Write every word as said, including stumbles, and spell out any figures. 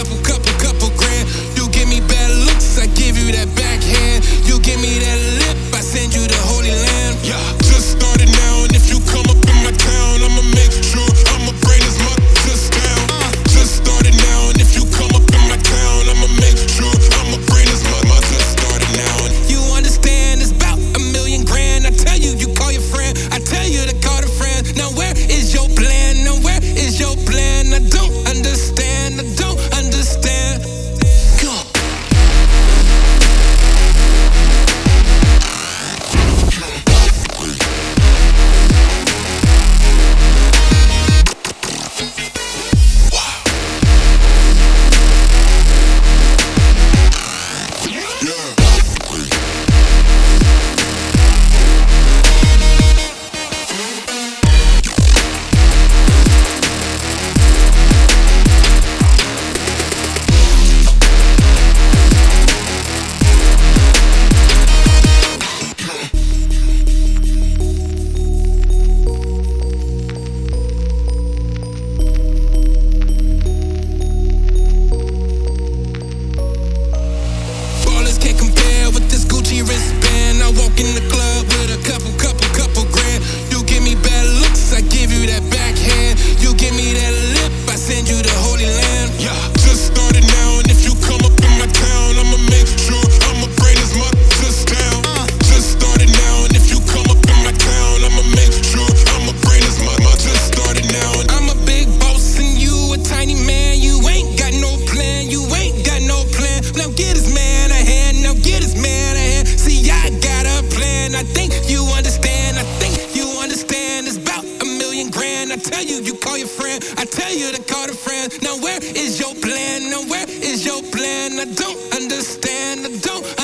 couple, couple, couple grand. You give me bad looks, I give you that backhand. You give me that lip, I send you the Holy Land. Yeah, just started now, and if you come up in my town, I'ma make sure I'ma bring this mother just down. Uh, just started now, and if you come up in my town, I'ma make sure I'ma bring this mother just started now. And you understand it's about a million grand. I tell you, you call your friend. I tell you to call the friend. Now where is your plan? Now where is your plan? I don't understand. I don't understand. Go. Wristband, I walk in the club with a couple, couple, couple grand. You give me bad looks, I give you that backhand. You give me that lip, I send you the Holy Land. Yeah, just started now, and if you come up in my town, I'ma make sure I'ma bring this mother just down. Uh, just started now, and if you come up in my town, I'ma make sure I'ma bring this mother just started now. And I'm a big boss and you a tiny man. You ain't got no plan, you ain't got no plan. Now get this man a hand, now get this man a hand. See, I got a plan, I think you understand. I think you understand, it's about a million grand. I tell you, you call your friend. I tell you to call the friend. Now where is your plan? Now where is your plan? I don't understand, I don't